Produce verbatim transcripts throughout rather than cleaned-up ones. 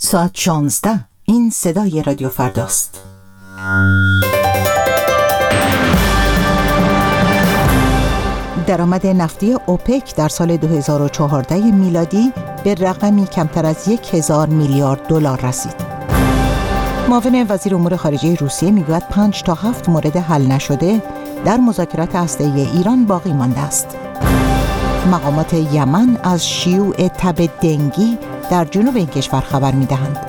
ساعت شانزده. این صدای رادیو فرداست. درآمد نفتی اوپک در سال دو هزار و چهارده میلادی به رقمی کمتر از یک هزار میلیارد دلار رسید. معاون وزیر امور خارجه روسیه میگوید پنج تا هفت مورد حل نشده در مذاکرات هسته‌ای ایران باقی مانده است. مقامات یمن از شیوع تب دنگی در جنوب این کشور خبر می‌دهند.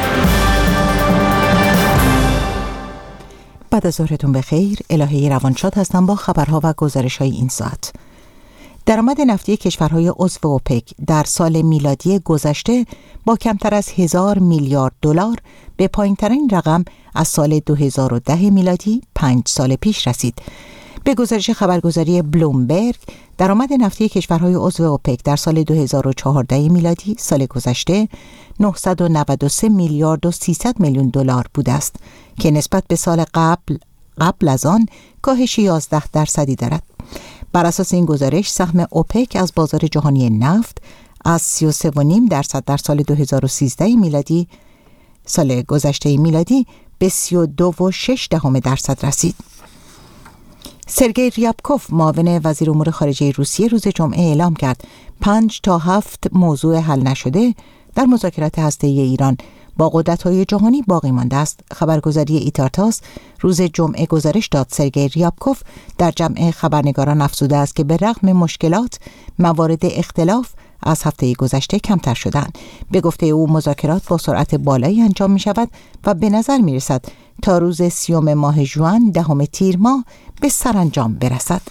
بعد از ظهرتون بخیر. الهی روانشاد هستم با خبرها و گزارش‌های این ساعت. درآمد نفتی کشورهای عضو اوپک در سال میلادی گذشته با کمتر از هزار میلیارد دلار به پایین‌ترین رقم از سال دو هزار و ده میلادی پنج سال پیش رسید. به گزارش خبرگزاری بلومبرگ، درآمد نفتی کشورهای عضو اوپک در سال دو هزار و چهارده میلادی سال گذشته نهصد و نود و سه میلیارد و سیصد میلیون دلار بوده است که نسبت به سال قبل قبل از آن کاهش یازده درصدی دارد. بر اساس این گزارش سهم اوپک از بازار جهانی نفت از سی و سه و نیم درصد در سال دو هزار و سیزده میلادی سال گذشته میلادی به سی و دو و شش دهم درصد رسید. سرگئی ریابکوف، معاون وزیر امور خارجه روسیه، روز جمعه اعلام کرد پنج تا هفت موضوع حل نشده در مذاکرات هسته‌ای ایران با قدرت‌های جهانی باقی مانده است. خبرگزاری ایتارتاس روز جمعه گزارش داد سرگئی ریابکوف در جمع خبرنگاران افزوده است که به رغم مشکلات موارد اختلاف از هفته گذشته کمتر شدند. به گفته او مذاکرات با سرعت بالایی انجام می شود و به نظر می رسد تا روز سیوم ماه ژوئن دهم تیر ماه به سرانجام برسد.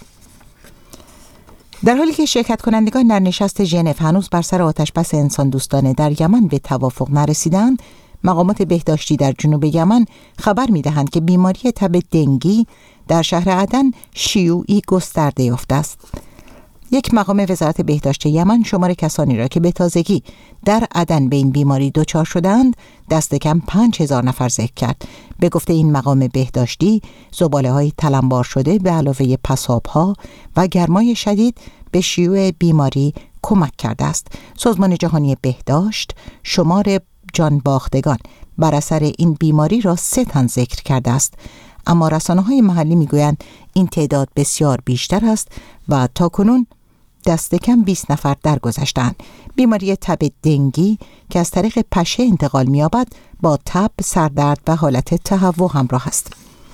در حالی که شرکت کنندگان در نشست ژنو هنوز بر سر آتشبس انسان دوستانه در یمن به توافق نرسیدند، مقامات بهداشتی در جنوب یمن خبر می دهند که بیماری تب دنگی در شهر عدن شیوعی گسترده یافته است. یک مقام وزارت بهداشت یمن شمار کسانی را که به تازگی در عدن به این بیماری دچار شدند دست کم پنج هزار نفر ذکر کرد. به گفته این مقام بهداشتی، زباله‌های تلمبار شده به علاوه پساب‌ها و گرمای شدید به شیوع بیماری کمک کرده است. سازمان جهانی بهداشت شمار جان باختگان بر اثر این بیماری را سه تن ذکر کرده است، اما رسانه‌های محلی میگویند این تعداد بسیار بیشتر است و تاکنون دست کم بیست نفر درگذشتند. بیماری تب دنگی که از طریق پشه انتقال می‌یابد با تب، سردرد و حالت تهوع همراه است.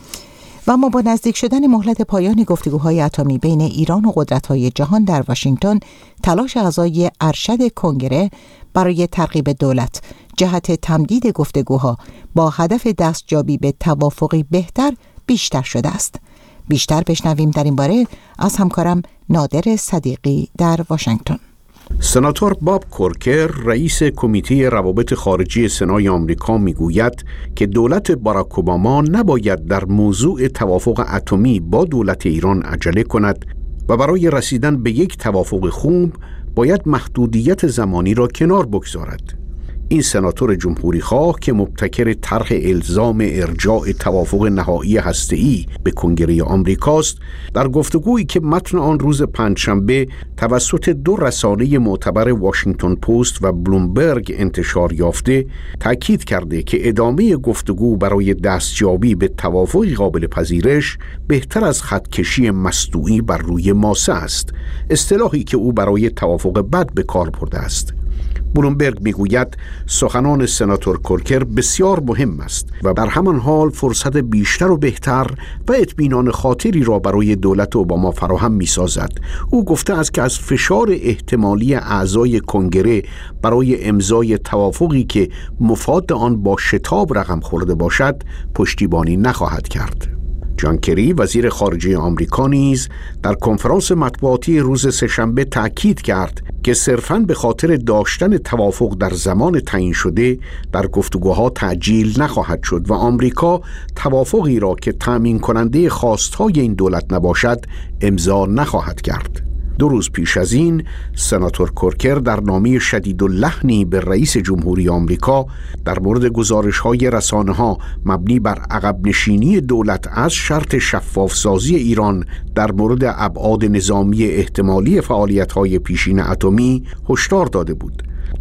و اما با نزدیک شدن مهلت پایان گفتگوهای اتمی بین ایران و قدرت‌های جهان در واشنگتن، تلاش اعضای ارشد کنگره برای ترغیب دولت جهت تمدید گفتگوها با هدف دستیابی به توافقی بهتر بیشتر شده است. بیشتر بشنویم در این باره از همکارم نادر صدیقی در واشنگتن. سناتور باب کورکر، رئیس کمیته روابط خارجی سنای آمریکا، میگوید که دولت باراک اوباما نباید در موضوع توافق اتمی با دولت ایران عجله کند و برای رسیدن به یک توافق خوب باید محدودیت زمانی را کنار بگذارد. این سناتور جمهوری خواه که مبتکر طرح الزام ارجاع توافق نهایی هسته‌ای به کنگره آمریکاست، در گفتگویی که متن آن روز پنجشنبه توسط دو رسانه معتبر واشنگتن پست و بلومبرگ انتشار یافته، تاکید کرده که ادامه گفتگو برای دستیابی به توافقی قابل پذیرش بهتر از خطکشی مصنوعی بر روی ماسه است، اصطلاحی که او برای توافق بد به کار برده است. بلومبرگ میگوید سخنان سناتور کورکر بسیار مهم است و در همان حال فرصت بیشتر و بهتر و اطمینان خاطری را برای دولت اوباما فراهم می‌سازد. او گفته است که از فشار احتمالی اعضای کنگره برای امضای توافقی که مفاد آن با شتاب رقم خورده باشد پشتیبانی نخواهد کرد. جان کری، وزیر خارجه آمریکا، نیز در کنفرانس مطبوعاتی روز سه‌شنبه تأکید کرد که صرفاً به خاطر داشتن توافق در زمان تعیین شده در گفتگوها تعجیل نخواهد شد و آمریکا توافقی را که تأمین کننده خواستهای این دولت نباشد امضا نخواهد کرد. دو روز پیش از این سناتور کورکر در نامه شدیداللحنی به رئیس جمهوری آمریکا در مورد گزارش‌های رسانه‌ها مبنی بر عقب نشینی دولت از شرط شفافسازی ایران در مورد ابعاد نظامی احتمالی فعالیت‌های پیشین اتمی هشدار داده بود.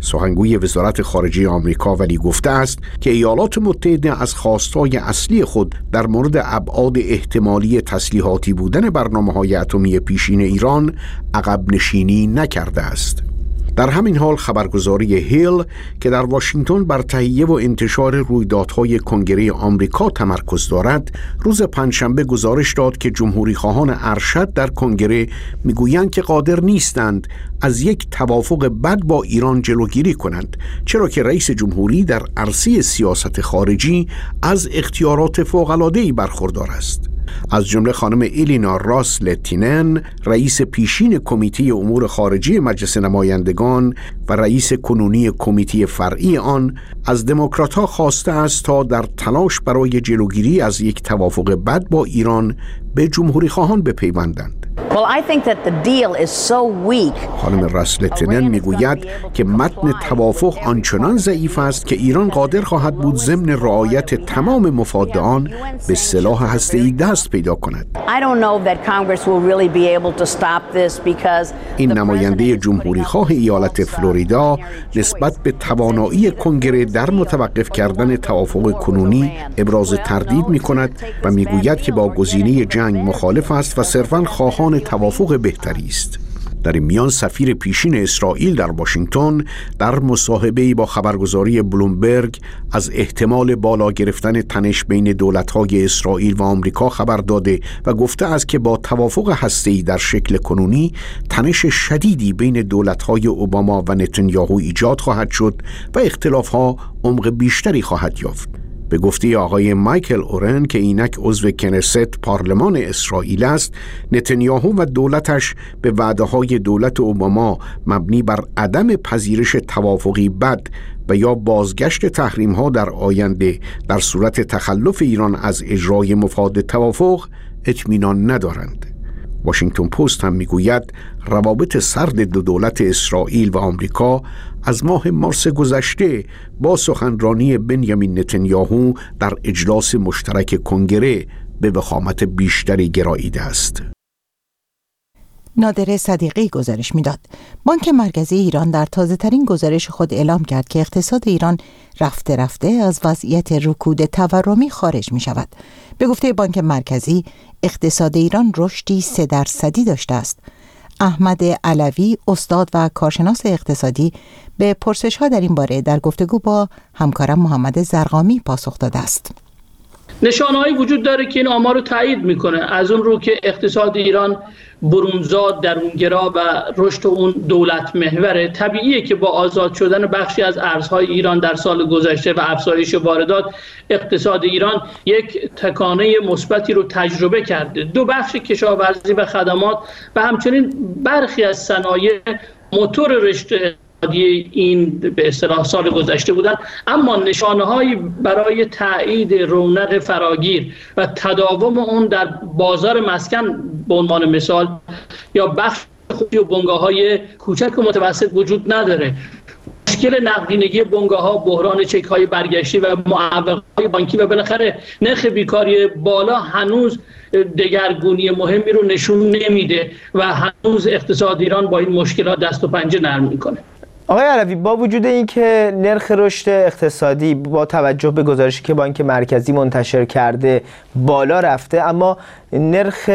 سخنگوی وزارت خارجه آمریکا ولی گفته است که ایالات متحده از خواستهای اصلی خود در مورد ابعاد احتمالی تسلیحاتی بودن برنامه‌های اتمی پیشین ایران عقب نشینی نکرده است. در همین حال خبرگزاری هیل که در واشنگتن بر تهیه و انتشار رویدادهای کنگره آمریکا تمرکز دارد، روز پنجشنبه گزارش داد که جمهوری خواهان ارشد در کنگره میگویند که قادر نیستند از یک توافق بد با ایران جلوگیری کنند، چرا که رئیس جمهوری در عرصه سیاست خارجی از اختیارات فوق‌العاده‌ای برخوردار است. از جمله خانم ایلینا راس لتینن، رئیس پیشین کمیته امور خارجی مجلس نمایندگان و رئیس کنونی کمیته فرعی آن، از دموکرات‌ها خواسته است تا در تلاش برای جلوگیری از یک توافق بد با ایران به جمهوری خواهان بپیوندند. Well, I think that the deal is so weak. خانم راسلتینن میگوید که متن توافق آنچنان ضعیف است که ایران قادر خواهد بود ضمن رعایت تمام مفاد آن به سلاح هسته‌ای دست پیدا کند. I don't know that Congress will really be able to stop this because این نماینده جمهوری خواه ایالت فلوریدا نسبت به توانایی کنگره در متوقف کردن توافق کنونی ابراز تردید می کند و میگوید که با گزینه جنگ مخالف است و صرفاً خواهان توافق بهتری است. در این میان سفیر پیشین اسرائیل در واشنگتن در مصاحبه‌ای با خبرگزاری بلومبرگ از احتمال بالا گرفتن تنش بین دولت‌های اسرائیل و آمریکا خبر داده و گفته است که با توافق هسته‌ای در شکل کنونی تنش شدیدی بین دولت‌های اوباما و نتانیاهو ایجاد خواهد شد و اختلاف‌ها عمق بیشتری خواهد یافت. به گفته آقای مایکل اورن که اینک عضو کنست پارلمان اسرائیل است، نتانیاهو و دولتش به وعده‌های دولت اوباما مبنی بر عدم پذیرش توافقی بد و یا بازگشت تحریم‌ها در آینده در صورت تخلف ایران از اجرای مفاد توافق اطمینان ندارند. واشنگتن پست هم میگوید روابط سرد دو دولت اسرائیل و آمریکا از ماه مارس گذشته با سخنرانی بنیامین نتانیاهو در اجلاس مشترک کنگره به وخامت بیشتری گراییده است. نادر صدیقی گزارش میداد. بانک مرکزی ایران در تازه‌ترین گزارش خود اعلام کرد که اقتصاد ایران رفته رفته از وضعیت رکود تورمی خارج می شود. به گفته بانک مرکزی اقتصاد ایران رشدی سه درصدی داشته است. احمد علوی، استاد و کارشناس اقتصادی، به پرسش‌ها در این باره در گفتگو با همکارم محمد زرقامی پاسخ داده است. نشانه‌هایی وجود داره که این آمار رو تایید میکنه، از اون رو که اقتصاد ایران برونزاد، درونگرا و رشد اون دولت محوره. طبیعیه که با آزاد شدن بخشی از ارزهای ایران در سال گذشته و افزایش واردات، اقتصاد ایران یک تکانه مثبتی رو تجربه کرده. دو بخش کشاورزی و خدمات و همچنین برخی از صنایع موتور رشد این به اصطلاح سال گذشته بودن، اما نشانه‌هایی برای تایید رونق فراگیر و تداوم اون در بازار مسکن به عنوان مثال یا بخش خودی و بنگاه‌های کوچک و متوسط وجود نداره. مشکل نقدینگی بنگاه‌ها، بحران چک‌های برگشتی و معوق‌های بانکی و بالاخره نرخ بیکاری بالا هنوز دگرگونی مهمی رو نشون نمیده و هنوز اقتصاد ایران با این مشکلات دست و پنجه نرم میکنه. آقای علوی، با وجود اینکه نرخ رشد اقتصادی با توجه به گزارشی که بانک مرکزی منتشر کرده بالا رفته، اما نرخ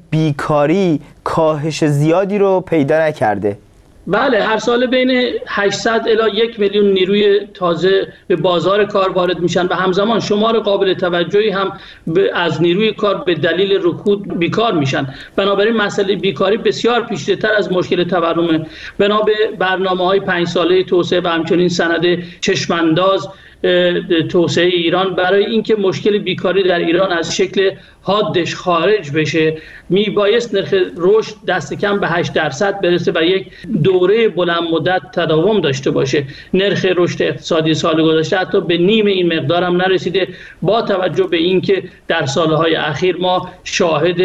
بیکاری کاهش زیادی رو پیدا نکرده. بله، هر سال بین هشتصد الی یک میلیون نیروی تازه به بازار کار وارد میشن و همزمان شمار قابل توجهی هم از نیروی کار به دلیل رکود بیکار میشن. بنابراین مسئله بیکاری بسیار پیچیده‌تر از مشکل تورمه. بنا به برنامه‌های پنج ساله توسعه و همچنین سند چشمانداز توسعه ایران، برای اینکه مشکل بیکاری در ایران از شکل حادش خارج بشه میبایست نرخ رشد دست کم به هشت درصد برسه و یک دوره بلند مدت تداوم داشته باشه. نرخ رشد اقتصادی سال گذشته حتی به نیم این مقدار هم نرسیده، با توجه به اینکه در سالهای اخیر ما شاهد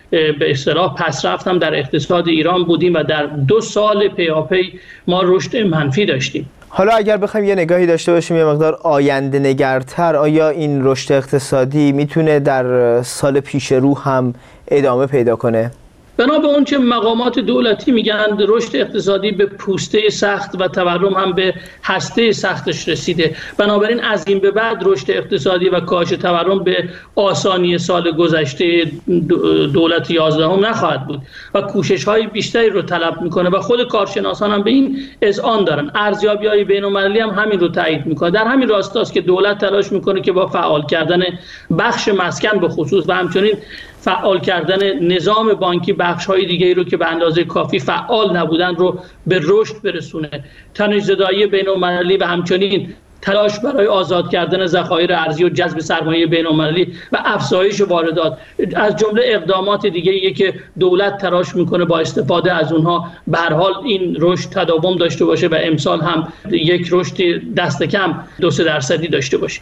به اصطلاح پسرفت هم در اقتصاد ایران بودیم و در دو سال پیاپی ما رشد منفی داشتیم. حالا اگر بخوایم یه نگاهی داشته باشیم یه مقدار آینده نگرتر، آیا این رشد اقتصادی میتونه در سال پیش رو هم ادامه پیدا کنه؟ بنا به اون چه مقامات دولتی میگن رشد اقتصادی به پوسته سخت و تورم هم به هسته سختش رسیده. بنابراین از این به بعد رشد اقتصادی و کاهش تورم به آسانی سال گذشته دولت یازدهم نخواهد بود و کوشش‌های بیشتری رو طلب میکنه و خود کارشناسان هم به این اذعان دارن. ارزیابی‌های بین‌المللی هم همین رو تایید میکنه. در همین راستاست که دولت تلاش میکنه که با فعال کردن بخش مسکن به خصوص و همچنین فعال کردن نظام بانکی بخش‌های دیگه‌ای رو که به اندازه کافی فعال نبودن رو به رشد برسونه. تنش‌زدایی بین‌المللی و همچنین تلاش برای آزاد کردن ذخایر ارزی و جذب سرمایه بین‌المللی و افزایش واردات از جمله اقدامات دیگه‌ای که دولت تلاش میکنه با استفاده از اونها به هر حال این رشد تداوم داشته باشه و امسال هم یک رشد دست کم دو سه درصدی داشته باشه.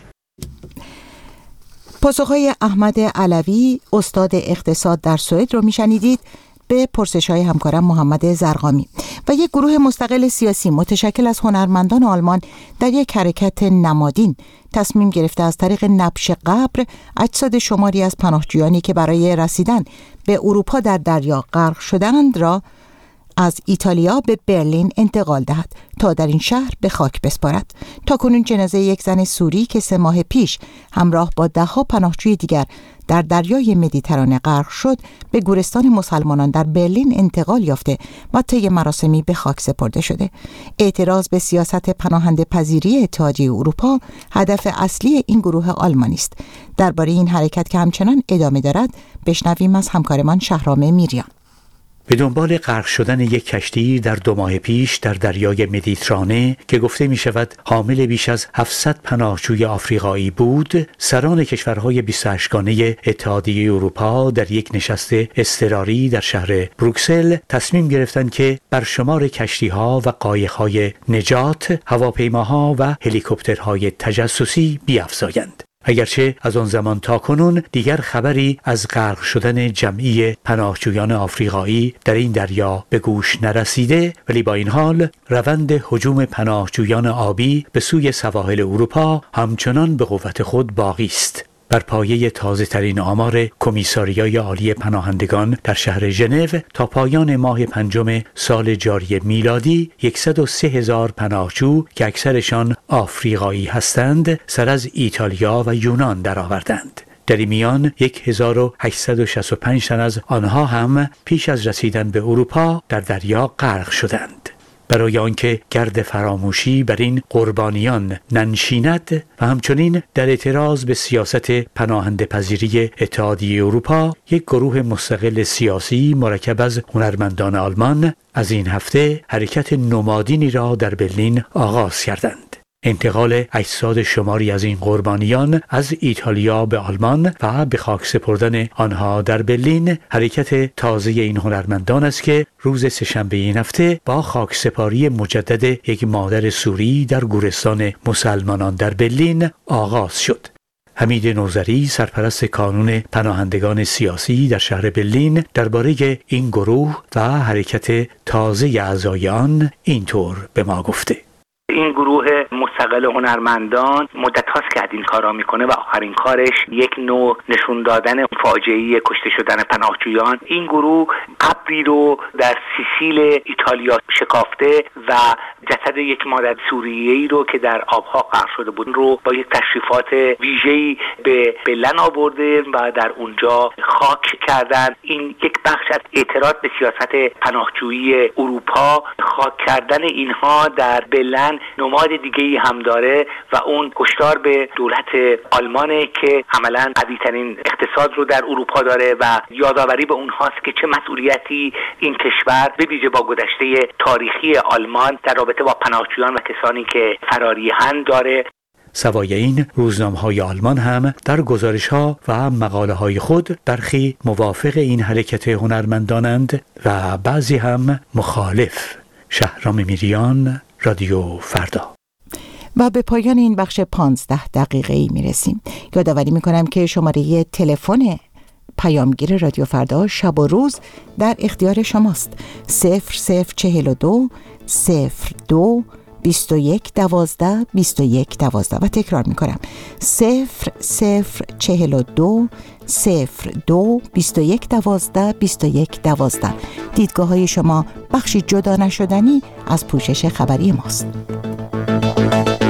پاسخهای احمد علوی استاد اقتصاد در سوئد رو میشنیدید به پرسش‌های همکارم محمد زرقامی. و یک گروه مستقل سیاسی متشکل از هنرمندان آلمان در یک حرکت نمادین تصمیم گرفته از طریق نبش قبر اجساد شماری از پناهجویانی که برای رسیدن به اروپا در دریا غرق شدند را از ایتالیا به برلین انتقال دهد تا در این شهر به خاک بسپارد. تاکنون جنازه یک زن سوری که سه ماه پیش همراه با ده‌ها پناهجوی دیگر در دریای مدیترانه غرق شد به گورستان مسلمانان در برلین انتقال یافته و طی مراسمی به خاک سپرده شده. اعتراض به سیاست پناهنده پذیری اتحادیه اروپا هدف اصلی این گروه آلمانی است. درباره این حرکت که همچنان ادامه دارد بشنویم از همکارمان شهرام میریان. به دنبال غرق شدن یک کشتی در دو ماه پیش در دریای مدیترانه که گفته می شود حامل بیش از هفتصد پناهجوی آفریقایی بود، سران کشورهای بیست و هشت گانه اتحادیه اروپا در یک نشست اضطراری در شهر بروکسل تصمیم گرفتند که بر شمار کشتی‌ها و قایق‌های نجات، هواپیماها و هلیکوپترهای تجسسی بیفزایند. اگرچه از آن زمان تا کنون دیگر خبری از غرق شدن جمعی پناهجویان آفریقایی در این دریا به گوش نرسیده، ولی با این حال روند هجوم پناهجویان آبی به سوی سواحل اروپا همچنان به قوت خود باقی است. بر پایه تازه ترین آمار کمیساریای عالی پناهندگان در شهر ژنو تا پایان ماه پنجم سال جاری میلادی صد و سه هزار پناهجو که اکثرشان آفریقایی هستند سر از ایتالیا و یونان درآوردند. در این میان هزار و هشتصد و شصت و پنج تن از آنها هم پیش از رسیدن به اروپا در دریا غرق شدند. برای آنکه گرد فراموشی بر این قربانیان ننشیند و همچنین در اعتراض به سیاست پناهنده پذیری اتحادیه اروپا، یک گروه مستقل سیاسی مرکب از هنرمندان آلمان از این هفته حرکت نمادینی را در برلین آغاز کردند. انتقال اجساد شماری از این قربانیان از ایتالیا به آلمان و به خاک سپردن آنها در برلین حرکت تازه این هنرمندان است که روز سه‌شنبه این هفته با خاک سپاری مجدد یک مادر سوری در گورستان مسلمانان در برلین آغاز شد. حمید نوذری سرپرست کانون پناهندگان سیاسی در شهر برلین درباره این گروه و حرکت تازه اعضای آن اینطور به ما گفته: این گروه مستقل هنرمندان مدت هاست که این کارا میکنه و آخرین کارش یک نوع نشون دادن فاجعه‌ای کشته شدن پناهجویان. این گروه قبری رو در سیسیل ایتالیا شکافته و جسد یک مادر سوریه‌ای رو که در آبها غرق شده بود رو با یک تشریفات ویژه‌ای به برلین آورده و در اونجا خاک کردن. این یک بخش از اعتراض به سیاست پناهجویی اروپا، خاک کردن اینها در برلین نماد دیگه‌ای هم داره و اون هشدار به دولت آلمانه که عملاً قوی‌ترین اقتصاد رو در اروپا داره و یادآوری به اونهاست که چه مسئولیتی این کشور به ویژه با گذشته تاریخی آلمان در رابطه با پناهجویان و کسانی که فراری‌اند داره. سوای این، روزنامه‌های آلمان هم در گزارش‌ها و مقاله‌های خود برخی موافق این حرکت هنرمندانند و بعضی هم مخالف. شهرام میریان، رادیو فردا. و به پایان این بخش پانزده دقیقه‌ای میرسیم. یادآوری میکنم که شماره تلفن پیامگیر رادیو فردا شب و روز در اختیار شماست. صفر صفر چهل و دو صفر دو بیست و یک دوازده بیست و یک دوازده و تکرار میکنم صفر صفر چهل و دو صفر دو بیست و یک دوازده بیست و یک دوازده. دیدگاه های شما بخشی جدا نشدنی از پوشش خبری ماست.